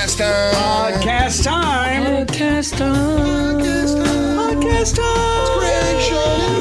Podcast time. Podcast time. Podcast time. Podcast time. Greg, Sean, and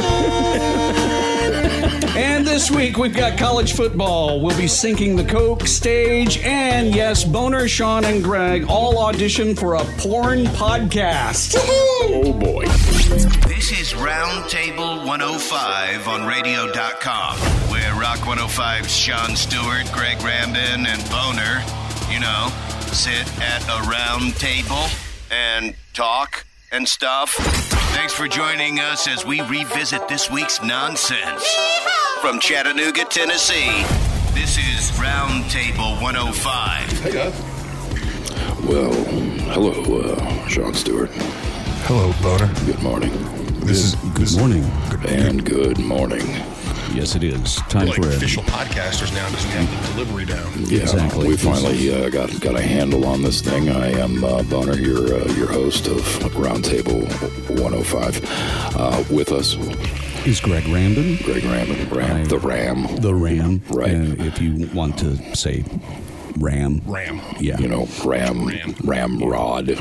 And this week we've got college football. We'll be sinking the Coke stage. And yes, Boner, Sean, and Greg all audition for a porn podcast. Oh, boy. This is Roundtable 105 on radio.com, where Rock 105's Sean Stewart, Greg Rambin, and Boner, sit at a round table and talk and stuff. Thanks for joining us as we revisit this week's nonsense. From Chattanooga, Tennessee, this is Roundtable 105. Hey, guys. Well, hello, Sean Stewart. Hello, Boner. Good morning. Good morning. And good morning. Yes, it is. Time We're like for official podcasters now. Doesn't have the delivery down. Yeah, Exactly. we finally got a handle on this thing. I am Boner, your host of Roundtable 105. With us, is Greg Rambin. Greg Rambin, the Ram. The Ram. Right. If you want to say Ram. Ram. Yeah. Ramrod.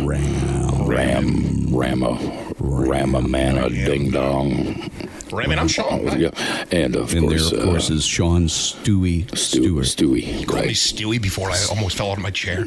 Ramamana Ding Dong. Ram, and I'm Sean. Yeah. And of course, there, of course, is Sean Stewart. Stewie. You called me Stewie before I almost fell out of my chair.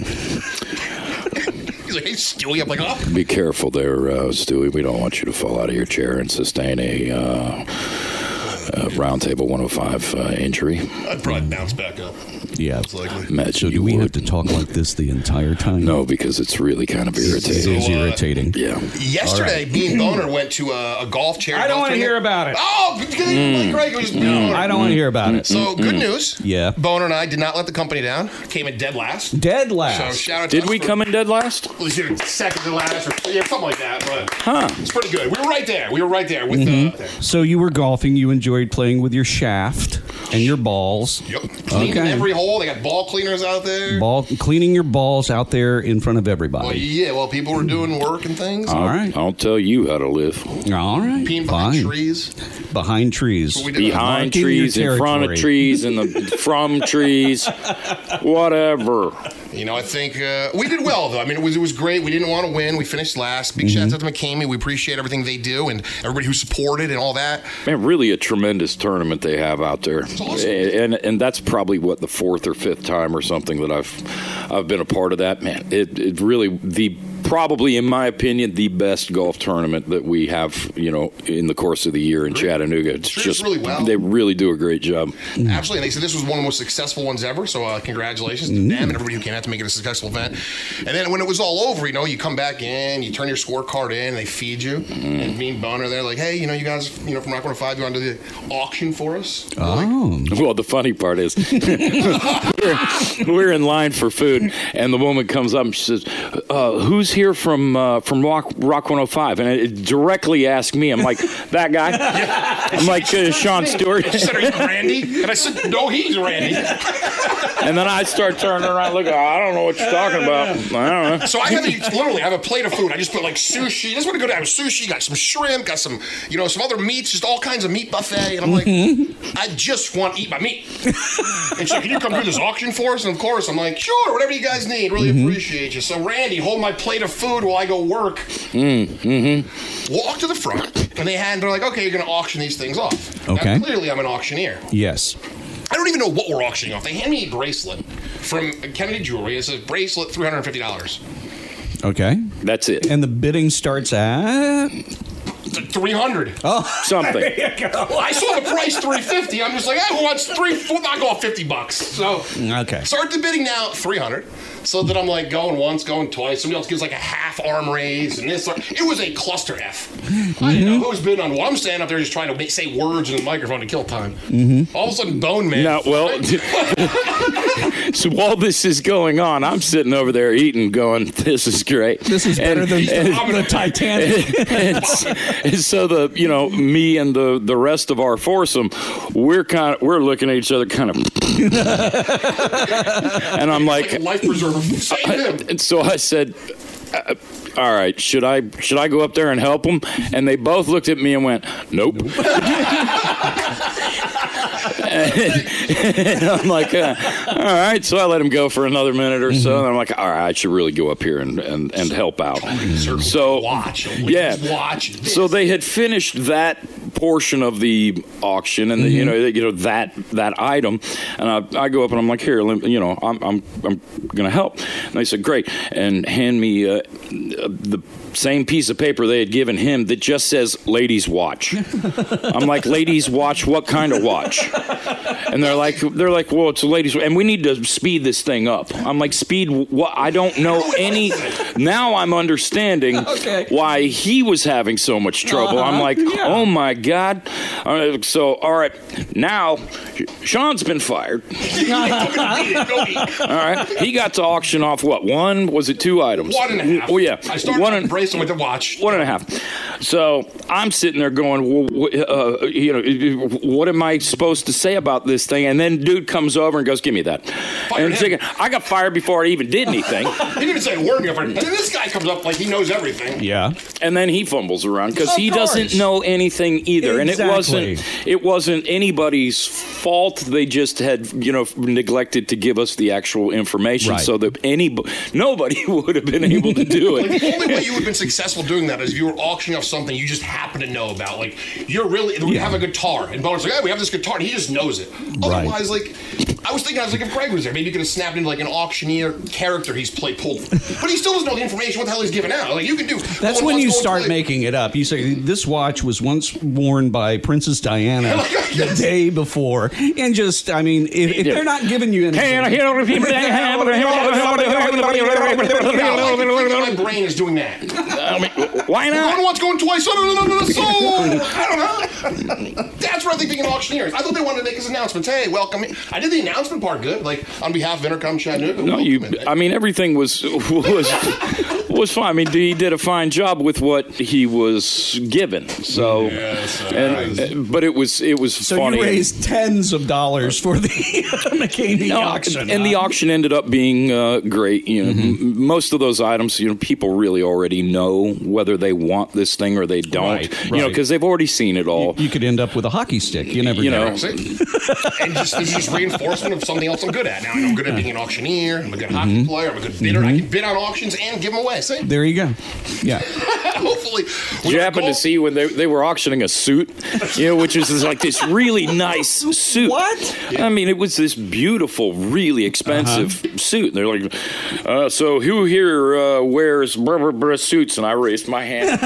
He's like, hey, Stewie. I'm like, oh. Be careful there, Stewie. We don't want you to fall out of your chair and sustain a Roundtable 105 injury. I'd probably bounce back up. Yeah. Most likely. Imagine So do you we would. have to talk like this the entire time? No, because it's really kind of It irritating. is irritating. Yeah. Yesterday, me and Boner went to a golf charity. I don't want to hear about it. Oh, because Greg was I don't want to hear about it. So, good news. Yeah. Boner and I did not let the company down. Came in dead last. Dead So, last. shout out to Did us we for- come in dead last? Well, it's either second to last or something like that, but Huh. it's pretty good. We were right there. with So you were golfing. You enjoyed playing with your shaft and your balls. Yep. Cleaning Okay. every hole. They got ball cleaners out there. Cleaning your balls out there in front of everybody. Well, yeah, well, people were doing work and things. All right. I'll tell you how to live. All right. Peeing behind Fine. trees. Behind trees. We did Behind Marking trees, your in front of territory. trees, from trees, whatever. I think we did well, though. I mean, it was great. We didn't want to win. We finished last. Big shout out to McCamey. We appreciate everything they do and everybody who supported and all that. Man, really a tremendous tournament they have out there. Awesome. And that's probably, what, the fourth or fifth time or something that I've been a part of that. Man, it really, probably, in my opinion, the best golf tournament that we have, in the course of the year in Chattanooga. It's Treats really well. They really do a great job. Absolutely. And they said this was one of the most successful ones ever. So congratulations to them and everybody who came out to make it a successful event. And then when it was all over, you come back in, you turn your scorecard in, and they feed you. And me and Boner, they're like, hey, you guys, from Rock 105, you want to do the auction for us? Oh. Well, the funny part is we're in line for food, and the woman comes up and she says, who's here from Rock 105? And it directly asked me. I'm like, that guy? I'm like, Sean Stewart. She said, are you Randy? And I said, no, he's Randy. And then I start turning around looking, I don't know what you're talking about. I don't know. So I have a plate of food. I just put like sushi. That's what I go to. I have sushi, got some shrimp, got some, some other meats, just all kinds of meat buffet. And I'm like, I just want to eat my meat. And she's like, can you come do this auction for us? And of course, I'm like, sure, whatever you guys need. Really appreciate you. So Randy, hold my plate of food while I go work. Walk to the front, and they're like, okay, you're going to auction these things off. Okay. Now, clearly, I'm an auctioneer. Yes. I don't even know what we're auctioning off. They hand me a bracelet from Kennedy Jewelry. It says bracelet, $350. Okay. That's it. And the bidding starts at... $300. Oh, Something. I saw the price $350. I'm just like, hey, who wants I'll go off $50. So okay. start the bidding now, $300. So then I'm like going once, going twice. Somebody else gives like a half arm raise, and this. It was a cluster F. I didn't know who's bidding on. Well, I'm standing up there just trying to say words in the microphone to kill time. All of a sudden, Bone Man. No, well, so while this is going on, I'm sitting over there eating, going, "This is great. This is better than the Titanic." And so me and the rest of our foursome, we're looking at each other, kind of, and I'm like a life preserver. Save him. And so I said, all right, should I go up there and help them? And they both looked at me and went, nope. And I'm like, all right. So I let him go for another minute or so. And I'm like, all right, I should really go up here and help out. So watch. So they had finished that portion of the auction, and that item, and I go up and I'm like, here, I'm gonna help. And they said, great, and hand me the same piece of paper they had given him that just says ladies watch. I'm like, ladies watch? What kind of watch? And they're like, well, it's a ladies, and we need to speed this thing up. I'm like, speed what? I don't know any. Now I'm understanding why he was having so much trouble. I'm like, oh my God. So all right, now Sean's been fired. All right, he got to auction off what? Was it 2 items? 1.5. Oh yeah, I started embracing with the watch. 1.5. So I'm sitting there going, well, what am I supposed to say about this thing? And then dude comes over and goes, give me that. And I'm thinking, I got fired before I even did anything. He didn't even say a word. And then this guy comes up like he knows everything. Yeah. And then he fumbles around because he doesn't know anything either. Exactly. And it wasn't anybody's fault. They just had, neglected to give us the actual information so that nobody would have been able to do it. Like, the only way you would have been successful doing that is if you were auctioning off something you just happen to know about. Like, we have a guitar, and Boner's like, hey, we have this guitar, and he just knows it. Otherwise, I was thinking, if Greg was there, maybe you could have snapped into like an auctioneer character he's pulled. But he still doesn't know the information. What the hell he's giving out? Like, you can do. That's when you start making it up. You say, this watch was once worn by Princess Diana the day before. And just, if they're not giving you anything. My brain is doing that. Why not? I don't know what's going twice. So, I don't know. That's what I think being an auctioneer is. I thought they wanted to make his announcements. Hey, welcome. I did the announcement part good, like on behalf of Intercom Chattanooga. No, everything was fine. He did a fine job with what he was given. So, but it was funny. So you raised tens of dollars for the McCaney auction, and the auction ended up being great. Most of those items, people really already know whether they want this thing or they don't. Because they've already seen it all. You could end up with a hockey stick. You never know. And there's just reinforcement of something else I'm good at. Now I know I'm good at being an auctioneer. I'm a good hockey player. I'm a good bidder. I can bid on auctions and give them away. See? There you go. Yeah. Hopefully. Did you happen to see when they were auctioning a suit? Which is like this really nice suit. What? Yeah. It was this beautiful, really expensive suit. And they're like, so who here wears suits? And I raised my hand.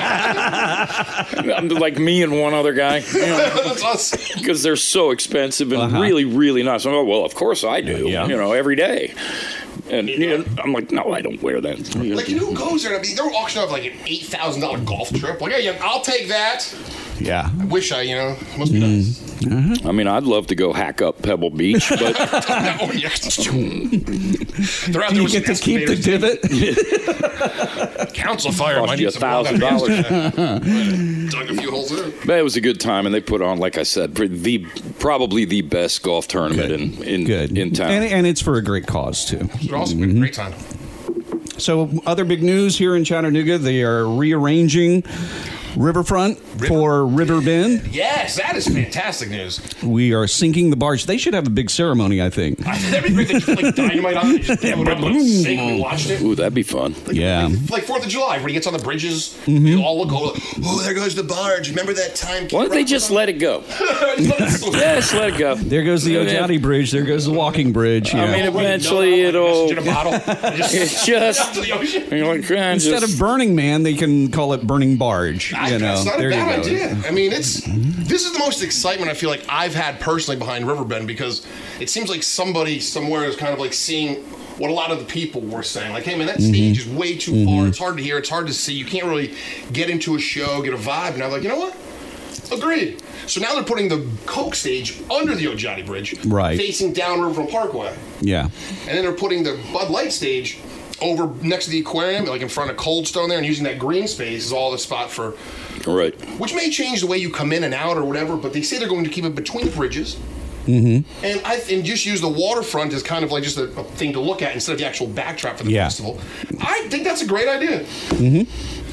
Like me and one other guy. That's us. Because they're so expensive and really, really nice. I'm like, well, of course I do. Every day. And I'm like, no, I don't wear that. Like, who goes there? They're auctioning off like an $8,000 golf trip. Like, hey, I'll take that. Yeah. I wish must be nice. I'd love to go hack up Pebble Beach, but oh yes, they're out there. You get to keep the divot. Council fire cost you $1,000. Dug a few holes there. But it was a good time, and they put on, like I said, probably the best golf tournament in town, and it's for a great cause too. It's awesome. A great time. So, other big news here in Chattanooga: they are rearranging Riverfront for River Bend. Yes, that is fantastic news. We are sinking the barge. They should have a big ceremony, I think. That'd be great. They just put dynamite on it. Just sing. We watched it. Ooh, that'd be fun. Like 4th of July, when he gets on the bridges, we all look over. Oh, there goes the barge. Remember that time? Why don't they just let it go? Just let it go. There goes the Ojati Bridge. There goes the walking bridge. Eventually it'll. In a bottle. It's just. Instead of Burning Man, they can call it Burning Barge. That's not a bad idea. This is the most excitement I feel like I've had personally behind Riverbend, because it seems like somebody somewhere is kind of like seeing what a lot of the people were saying. Like, hey man, that stage is way too far. It's hard to hear. It's hard to see. You can't really get into a show, get a vibe. And I'm like, you know what? Agreed. So now they're putting the Coke stage under the Ojati Bridge, facing down Riverfront Parkway. Yeah. And then they're putting the Bud Light stage over next to the aquarium, like in front of Cold Stone there, and using that green space is all the spot for. Right. Which may change the way you come in and out or whatever, but they say they're going to keep it between bridges. And just use the waterfront as kind of like just a thing to look at instead of the actual backdrop for the festival. I think that's a great idea.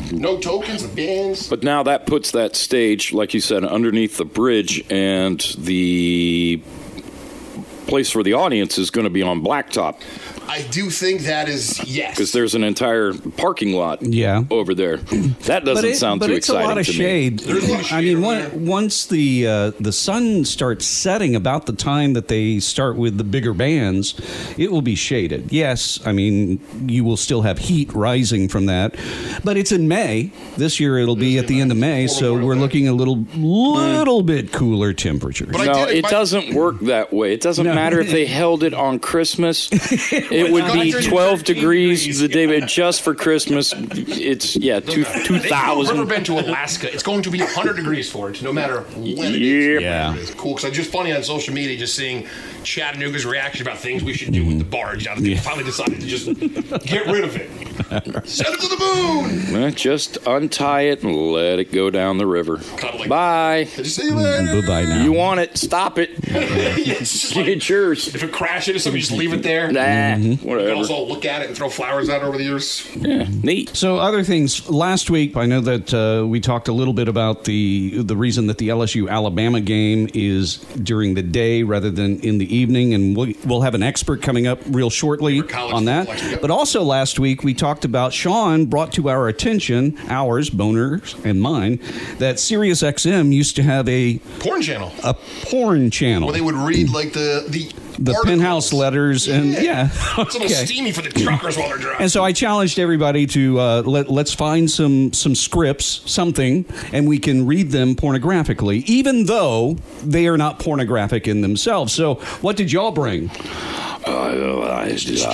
No tokens, the bands. But now that puts that stage, like you said, underneath the bridge, and the place for the audience is going to be on blacktop. I do think that is, yes. Because there's an entire parking lot over there. That doesn't sound too exciting to me. But it's a lot of shade. I mean, once the sun starts setting about the time that they start with the bigger bands, it will be shaded. Yes, I mean, you will still have heat rising from that. But it's in May. This year it'll be at the end of May, so we're looking at a little bit cooler temperatures. No, it doesn't work that way. It doesn't matter if they held it on Christmas. It would be 12 degrees the day, but just for Christmas, it's, 2,000. If you've ever been to Alaska, it's going to be 100 degrees for it, no matter when it is. Yeah. It's cool, because it's just funny on social media just seeing Chattanooga's reaction about things we should do with the barge. Now that they finally decided to just get rid of it. Send it to the moon! Just untie it and let it go down the river. Bye. See you later. Bye-bye now. You want it, stop it. It's yours. If it crashes into something, just leave it there. Whatever. You can also look at it and throw flowers out over the years. Yeah, neat. So other things. Last week, I know that we talked a little bit about the reason that the LSU-Alabama game is during the day rather than in the evening, and we'll have an expert coming up real shortly on that. But also last week, we talked about, Sean brought to our attention, ours, Boner's and mine, that SiriusXM used to have a porn channel. A porn channel. Where they would read like the penthouse letters, and It's a little steamy for the truckers while they're driving. And so I challenged everybody to let's find some scripts, something, and we can read them pornographically, even though they are not pornographic in themselves. So what did y'all bring? Boner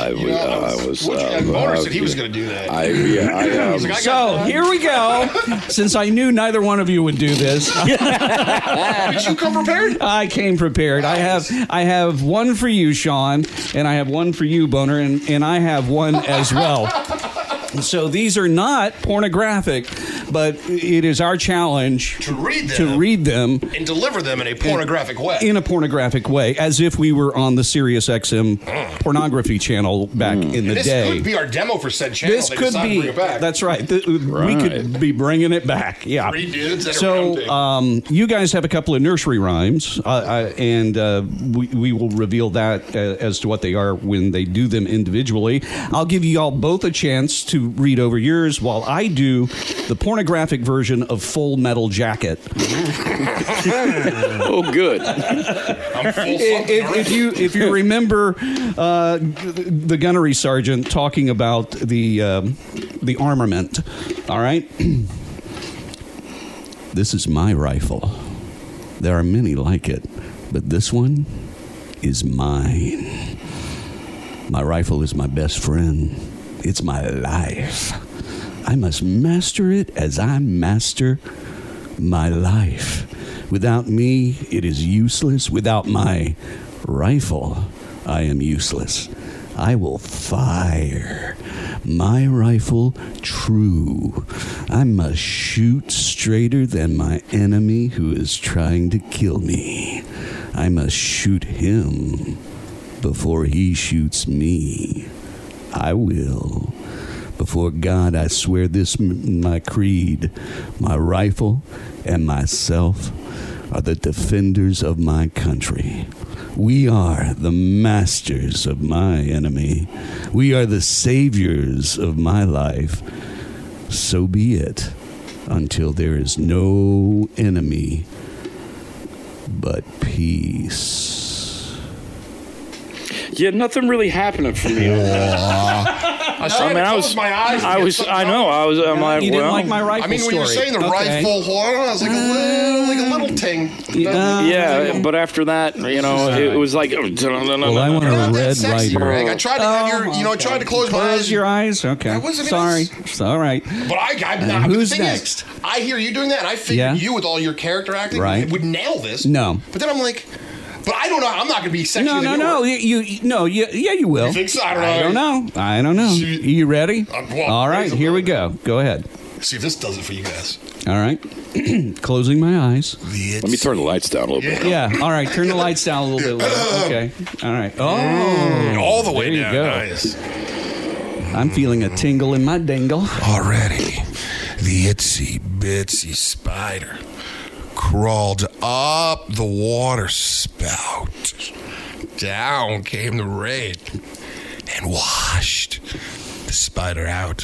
said he was going to do that. So here we go. Since I knew neither one of you would do this, did you come prepared? I came prepared. Nice. I have one for you, Sean, and I have one for you, Boner, and I have one as well. So these are not pornographic, but it is our challenge to read them and deliver them in a pornographic way. In a pornographic way, as if we were on the SiriusXM pornography channel back in the day. This could be our demo for said channel. This could be. Bring it back. That's right. We could be bringing it back. Yeah. 3 dudes at a so round table. you guys have a couple of nursery rhymes, and we will reveal that as to what they are when they do them individually. I'll give you all both a chance to read over yours while I do the pornographic version of Full Metal Jacket. Oh, good. I'm full If you remember the gunnery sergeant talking about the armament, all right? This is my rifle. There are many like it, but this one is mine. My rifle is my best friend. It's my life. I must master it as I master my life. Without me, it is useless. Without my rifle, I am useless. I will fire my rifle true. I must shoot straighter than my enemy who is trying to kill me. I must shoot him before he shoots me. I will. Before God, I swear this my creed. My rifle and myself are the defenders of my country. We are the masters of my enemy. We are the saviors of my life. So be it, until there is no enemy but peace. Yeah, nothing really happening for me on that. I was my eyes. I'm like, you didn't like my rifle I mean, when you were story. saying the rifle horn, I was like a little ting. yeah, but after that, it was like. Well, I want a red sexy, rifle. Greg. I tried to have your, tried to close my eyes. Close your eyes? Okay. Sorry. It's all right. But I'm not. Who's the thing next? Is, I hear you doing that, and I figured you, with all your character acting, would nail this. No. But then I'm like, but I don't know. I'm not going to be sexy. No. You will. You think so? I don't know. You ready? All right, here we go. Go ahead. See if this does it for you guys. All right. Closing my eyes. Let me turn the lights down a little bit. Yeah. All right. Turn the lights down a little bit. Okay. All right. Oh. All the way there down. You go. Nice. I'm feeling a tingle in my dingle. Already. The itsy bitsy spider crawled up the water spout. Down came the rain and washed the spider out.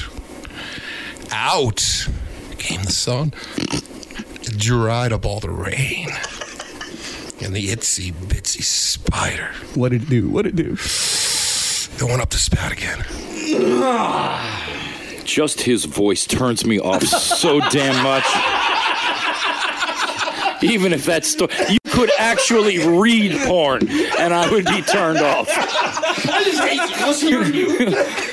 Out came the sun. It dried up all the rain. And the itsy bitsy spider. What'd it do? What'd it do? It went up the spout again. Just his voice turns me off so damn much. Even if that's you could actually read porn, and I would be turned off. I just hate listening to you.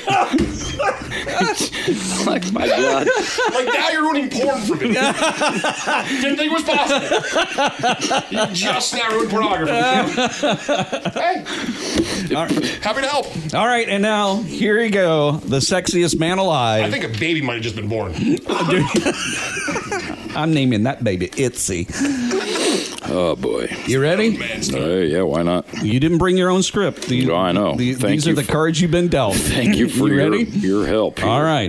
Like, my God. Like, now you're ruining porn for me. Didn't think it was possible. You just now ruined pornography. Hey. Happy to help. All right, and now, here you go. The sexiest man alive. I think a baby might have just been born. I'm naming that baby Itsy. Oh, boy. You ready? Yeah, why not? You didn't bring your own script. I know. These are the cards you've been dealt. Thank you for your help here. All right.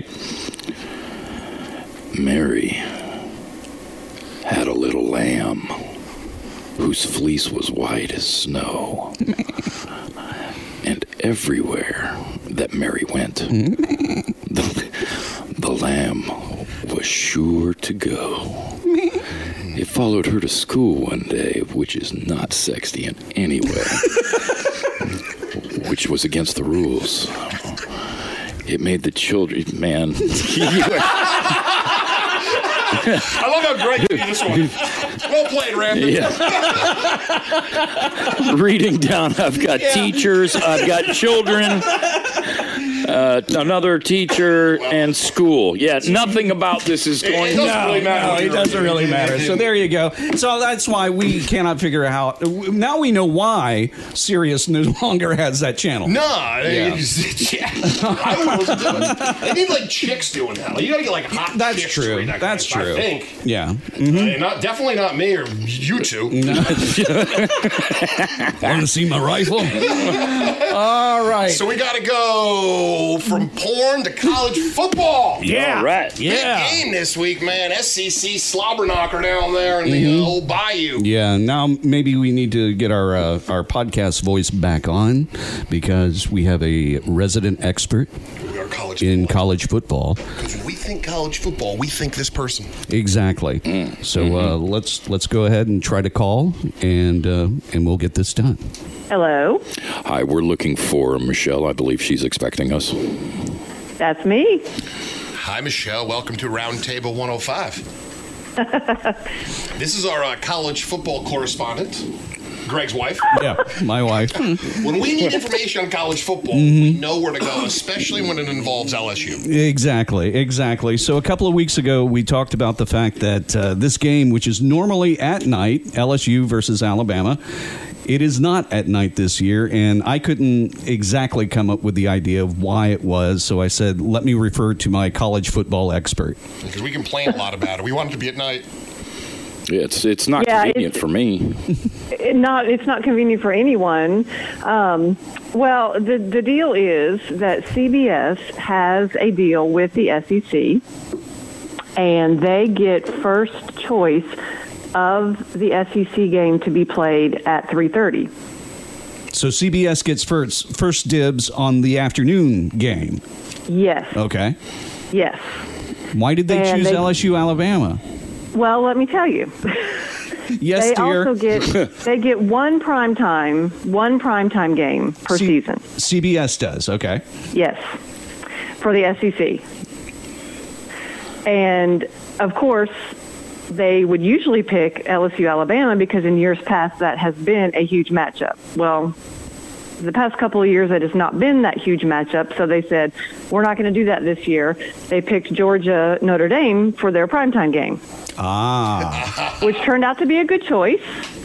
Mary had a little lamb whose fleece was white as snow. And everywhere that Mary went, the lamb was sure to go. It followed her to school one day, which is not sexy in any way, which was against the rules. It made the children, man. I love how Greg did this one. Well played, Randy. Yeah. Reading down, I've got teachers, I've got children, another teacher, and school. Yeah, nothing about this is going to really matter. No, it doesn't really matter. So there you go. So that's why we cannot figure out. Now we know why Sirius no longer has that channel. No, I don't know what to do. They need like chicks doing that. You gotta get like hot That's chicks true. to read that That's kind of true. stuff, I think. Yeah. Mm-hmm. Definitely not me or you two. Want to see my rifle? All right. So we gotta go from porn to college football. Yeah. All right. Big game this week, man. SEC slobber knocker down there in the old bayou. Yeah, now maybe we need to get our podcast voice back on because we have a resident expert in college football. Because when we think college football, we think this person. Exactly. So let's go ahead and try to call, and we'll get this done. Hello. Hi, we're looking for Michelle. I believe she's expecting us. That's me. Hi, Michelle. Welcome to Roundtable 105. This is our college football correspondent, Greg's wife. Yeah, my wife. When we need information on college football, we know where to go, especially when it involves LSU. Exactly. So a couple of weeks ago, we talked about the fact that this game, which is normally at night, LSU versus Alabama, it is not at night this year, and I couldn't exactly come up with the idea of why it was, so I said, let me refer to my college football expert. Because we complain a lot about it. We want it to be at night. Yeah, it's not convenient for me. It's not convenient for anyone. Well, the deal is that CBS has a deal with the SEC, and they get first choice of the SEC game to be played at 3:30. So CBS gets first dibs on the afternoon game. Yes. Okay. Yes. Why did they choose LSU Alabama? Well, let me tell you. Yes, dear. They get one primetime game per season. CBS does. Okay. Yes. For the SEC. And of course, they would usually pick LSU Alabama because in years past that has been a huge matchup. Well, the past couple of years it has not been that huge matchup, so they said, we're not going to do that this year. They picked Georgia Notre Dame for their primetime game. Which turned out to be a good choice.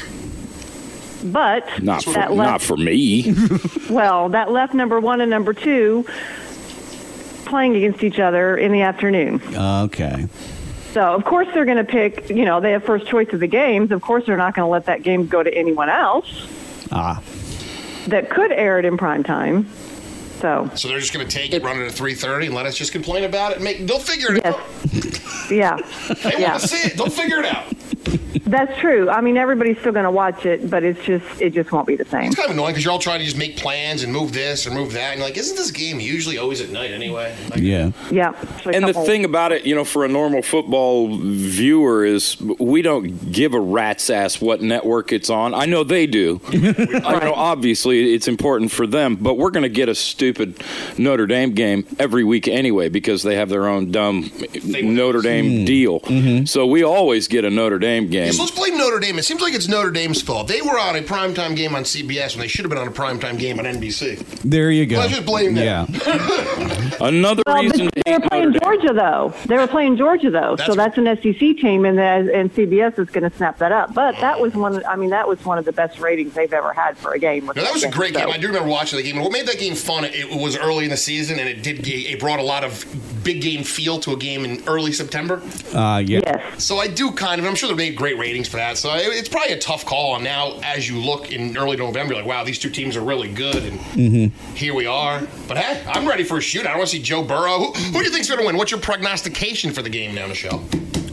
But not for me. Well, that left number 1 and number 2 playing against each other in the afternoon. Okay. So, of course, they're going to pick, they have first choice of the games. Of course, they're not going to let that game go to anyone else that could air it in prime time. So they're just going to take it, run it at 3:30, and let us just complain about it. They'll figure it out. Yeah. They want to see it. They'll figure it out. That's true. I mean, everybody's still going to watch it, but it just won't be the same. It's kind of annoying because you're all trying to just make plans and move this or move that. And you're like, isn't this game usually always at night anyway? Like, Yeah. And the thing about it, for a normal football viewer is we don't give a rat's ass what network it's on. I know they do. I know obviously it's important for them, but we're going to get a stupid Notre Dame game every week anyway because they have their own dumb Notre Dame deal. Mm-hmm. So we always get a Notre Dame game. So let's blame Notre Dame. It seems like it's Notre Dame's fault. They were on a primetime game on CBS when they should have been on a primetime game on NBC. There you go. Let's just blame them. Yeah. Another reason they were playing Georgia, though. So that's an SEC team, and CBS is going to snap that up. But that was one of the best ratings they've ever had for a game. No, that was a great game. I do remember watching the game. And what made that game fun, it was early in the season, and it brought a lot of big game feel to a game in early September. Yeah. Yes. So I do I'm sure they made great ratings for that. So it's probably a tough call. And now, as you look in early November, you're like, wow, these two teams are really good, and here we are. But hey, I'm ready for a shootout. I want to see Joe Burrow. Who do you think's going to win? What's your prognostication for the game now, Michelle?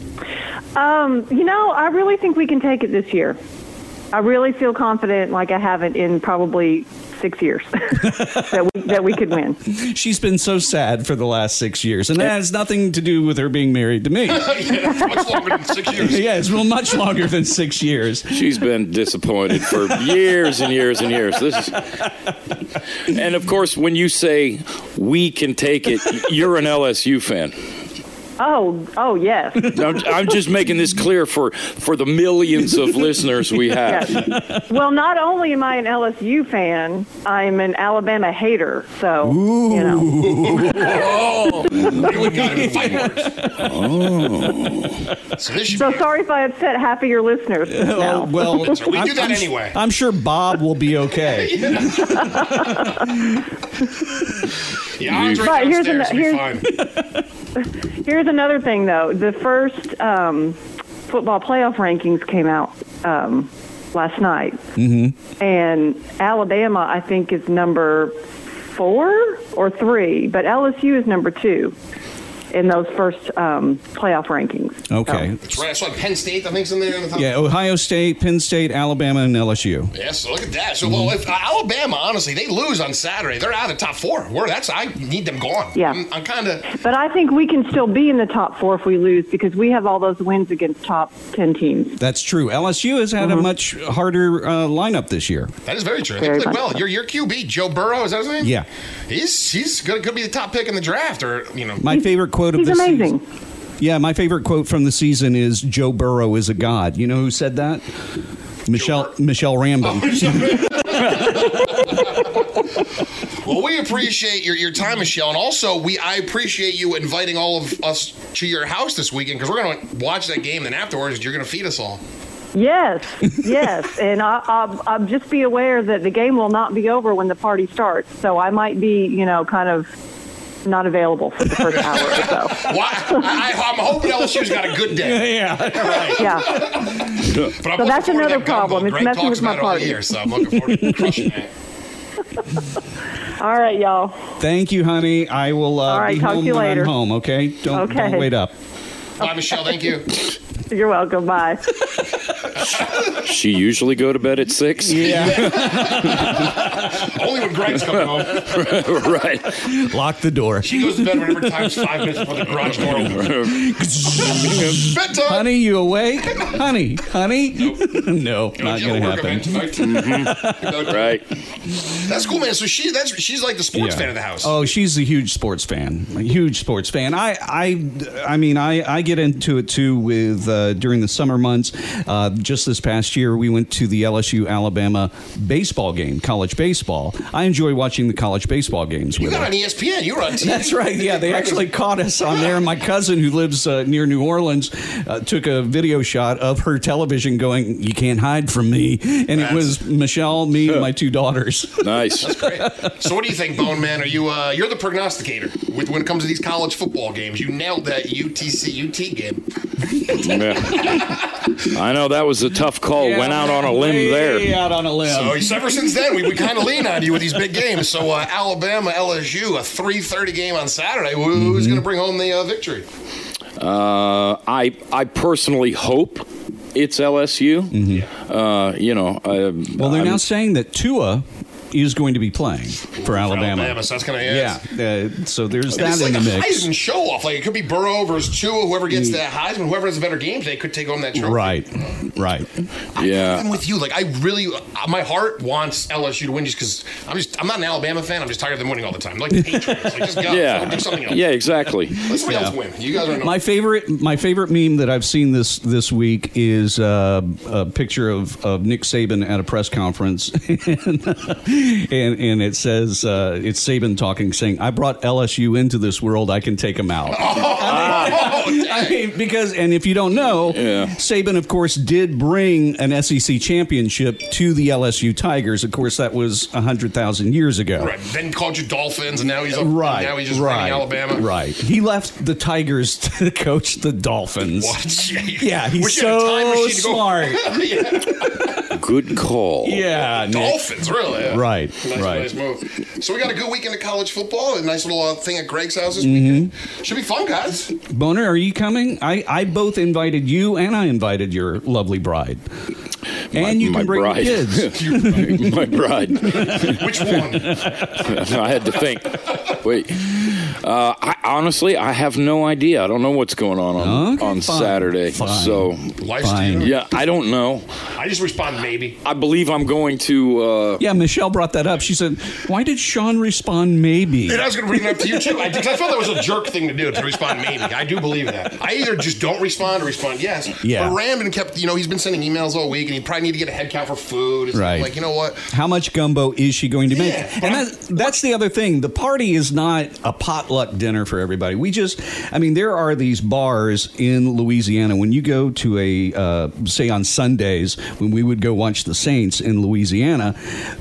I really think we can take it this year. I really feel confident, like I haven't in probably 6 years, that we could win. She's been so sad for the last 6 years, and that has nothing to do with her being married to me. It's much longer than 6 years. Yeah, it's much longer than 6 years. She's been disappointed for years and years and years. And of course, when you say we can take it, you're an LSU fan. Oh, yes. I'm just making this clear for the millions of listeners we have. Yes. Well, not only am I an LSU fan, I'm an Alabama hater. So, Oh, we got him in fight words. Oh. So sorry if I upset half of your listeners. No. Well, we do that anyway. I'm sure Bob will be okay. Yeah, Andre downstairs will be fine. Here's another thing, though. The first football playoff rankings came out last night. Mm-hmm. And Alabama, I think, is number 4 or 3, but LSU is number 2 in those first playoff rankings. Okay. That's right. It's like Penn State, I think, is in there. Yeah, Ohio State, Penn State, Alabama, and LSU. Yes, so look at that. So, well, if Alabama, honestly, they lose on Saturday, they're out of the top 4. I need them gone. Yeah. I'm kind of... But I think we can still be in the top 4 if we lose because we have all those wins against top 10 teams. That's true. LSU has had a much harder lineup this year. That is very true. Your QB, Joe Burrow, is that his name? Yeah. He's going to be the top pick in the draft, or, My favorite quote of the amazing. season. Yeah, my favorite quote from the season is Joe Burrow is a god. You know who said that? Michelle Rambin. Well, we appreciate your time, Michelle, and also I appreciate you inviting all of us to your house this weekend because we're going to watch that game, and afterwards you're going to feed us all. Yes, and I'll just be aware that the game will not be over when the party starts, so I might be, kind of not available for the first hour or so. Well, I'm hoping LSU's got a good day. Yeah, right. Yeah. But So that's another problem. It's messing with my party. Year, so I'm looking forward to crushing that. All right, y'all. Thank you, honey. I will be talk home to you when later. I'm home, okay? Don't wait up. Bye, Michelle. Thank you. You're welcome. Bye. She usually go to bed at 6? Yeah. Only when Greg's coming home. Right. Lock the door. She goes to bed whenever time's 5 minutes before the garage door opens. Bedtime. Honey, you awake? Honey? No, not going to happen. Mm-hmm. Right. That's cool, man. So she's like the sports fan of the house. Oh, she's a huge sports fan. A huge sports fan. I mean, I get into it too with during the summer months. Just this past year, we went to the LSU-Alabama baseball game, college baseball. I enjoy watching the college baseball games with You got her. on ESPN. You were on TV. That's right. Yeah, they actually caught us on there. My cousin, who lives near New Orleans, took a video shot of her television going, "You can't hide from me." And it was Michelle, me, and my 2 daughters. Nice. That's great. So what do you think, Bone Man? Are you're the prognosticator when it comes to these college football games? You nailed that UT game. I know that was a tough call. Went out on a limb there. Out on a limb. So ever since then, we kind of lean on you with these big games. So Alabama, LSU, a 3:30 game on Saturday. Who's going to bring home the victory? I personally hope it's LSU. Well, they're now saying that Tua is going to be playing for Alabama. So that's going to So there's And that it's in like the a mix. Heisman show off. Like it could be Burrow versus Tua. Whoever gets the Heisman, whoever has a better game today could take home that trophy. Right. I'm with you. Like I really, my heart wants LSU to win just because I'm not an Alabama fan. I'm just tired of them winning all the time. Like the Patriots. Like just go. Do something else. Yeah, exactly. Let somebody else win. You guys are My favorite meme that I've seen this week is a picture of Nick Saban at a press conference, and it says it's Saban talking, saying, "I brought LSU into this world. I can take them out." I mean, because if you don't know, Saban, of course, did bring an SEC championship to the LSU Tigers. Of course, that was 100,000 years ago. Right. Then called you Dolphins, and now he's now he's just running Alabama. Right. He left the Tigers to coach the Dolphins. What? Yeah, he's so smart. Good call. Yeah, Dolphins, really? Yeah. Right. Nice move. So we got a good weekend of college football. A nice little thing at Greg's house this weekend. Should be fun, guys. Boner, are you coming? I both invited you and I invited your lovely bride. And you can bring your kids. My bride. Which one? I had to think. Wait. Honestly, I have no idea. I don't know what's going on Saturday. So, yeah, I don't know. I just respond maybe. I believe I'm going to. Yeah, Michelle brought that up. She said, "Why did Sean respond maybe?" And I was going to bring it up to you too. Because I felt that was a jerk thing to do, to respond maybe. I do believe that. I either just don't respond or respond yes. Yeah. But Rambin kept, he's been sending emails all week, and he probably need to get a head count for food. It's right. Like, you know what? How much gumbo is she going to make? Yeah, and that's the other thing. The party is not a potluck dinner for everybody. There are these bars in Louisiana. When you go to say on Sundays, when we would go watch the Saints in Louisiana,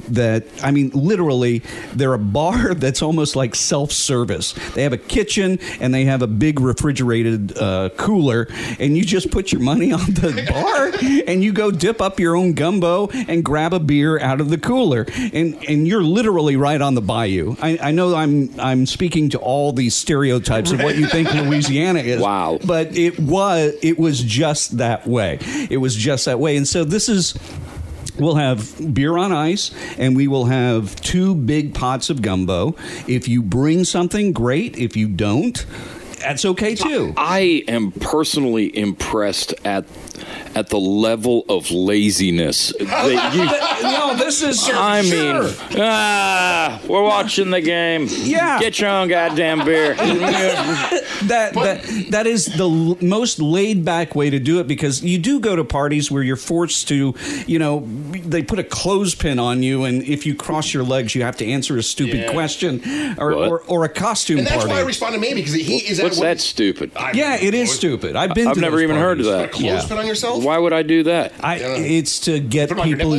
literally, they're a bar that's almost like self-service. They have a kitchen and they have a big refrigerated cooler, and you just put your money on the bar and you go dip up your own gumbo and grab a beer out of the cooler, and you're literally right on the bayou. I know I'm speaking to all these stereotypes of what you think Louisiana is. Wow. But it was just that way. It was just that way. And so we'll have beer on ice, and we will have 2 big pots of gumbo. If you bring something, great. If you don't, that's okay too. I am personally impressed at the level of laziness that you. No, this is. We're watching the game. Yeah, get your own goddamn beer. That is the most laid back way to do it, because you do go to parties where you're forced to, they put a clothespin on you, and if you cross your legs, you have to answer a stupid question or a costume and that's party. Why I responded maybe, because he is. What's that stupid? It is stupid. I've never even heard of that. Put a clothespin on yourself? Why would I do that? It's to get people.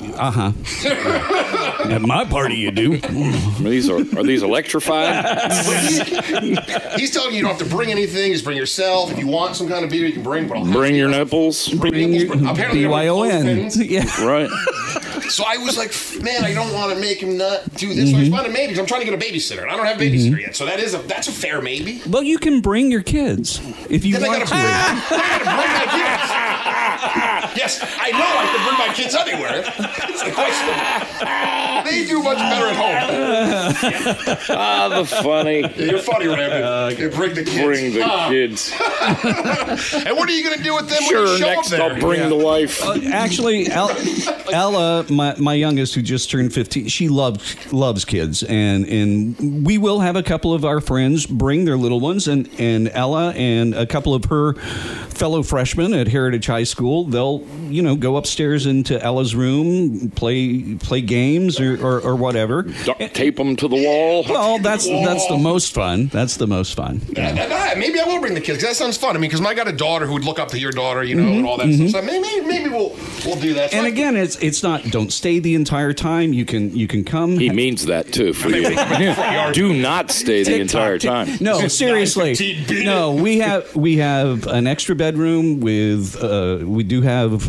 At my party, you do. Are these electrified? He's telling you don't have to bring anything. Just bring yourself. If you want some kind of beer, you can bring. Bring your nipples. Apparently, BYON. Yeah. Right. So I was like, man, I don't want to make him not do this. So I responded maybe, because I'm trying to get a babysitter, and I don't have a babysitter yet. So that's a fair maybe. Well, you can bring your kids if you want to. I gotta bring my kids. Yes, I know I can bring my kids anywhere. It's a question. They do much better at home. The funny. You're funny, Rabbit. Bring the kids. Bring the kids. And what are you going to do with them when you show next up there? I'll bring the wife. Actually, Ella, my youngest, who just turned 15, she loves kids, and we will have a couple of our friends bring their little ones, and Ella and a couple of her fellow freshmen at Heritage High School, they'll go upstairs into Ella's room, play games or whatever. Duct tape them to the wall. Well, that's the most fun. That's the most fun. Yeah. Maybe I will bring the kids, because that sounds fun. Because I got a daughter who would look up to your daughter, and all that stuff. So maybe we'll do that. So and again, it's not. Don't stay the entire time. You can come. He means that too for you. Do not stay the entire time. No, seriously. No, we have an extra bedroom with, we do have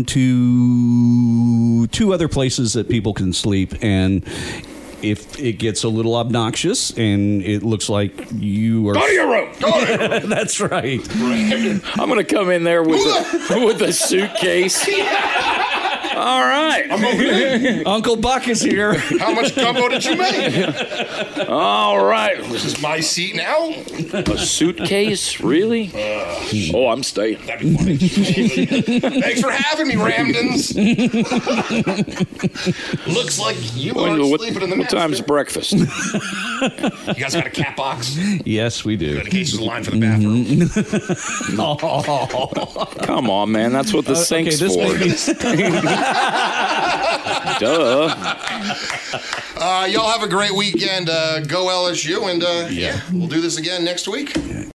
two other places that people can sleep. And if it gets a little obnoxious and it looks like you are... Go to your room. Go to your room. That's right. I'm going to come in there with a suitcase. All right. I'm moving in. Uncle Buck is here. How much gumbo did you make? All right. This is my seat now? A suitcase? Really? Oh, I'm staying. That'd be funny. Thanks for having me, Ramdens. Looks like you are sleeping in the What time's master. breakfast? You guys got a cat box? Yes, we do. In case there's a line for the bathroom. Come on, man. That's what the sink's this for. may be- Duh. Y'all have a great weekend. Go LSU, and we'll do this again next week.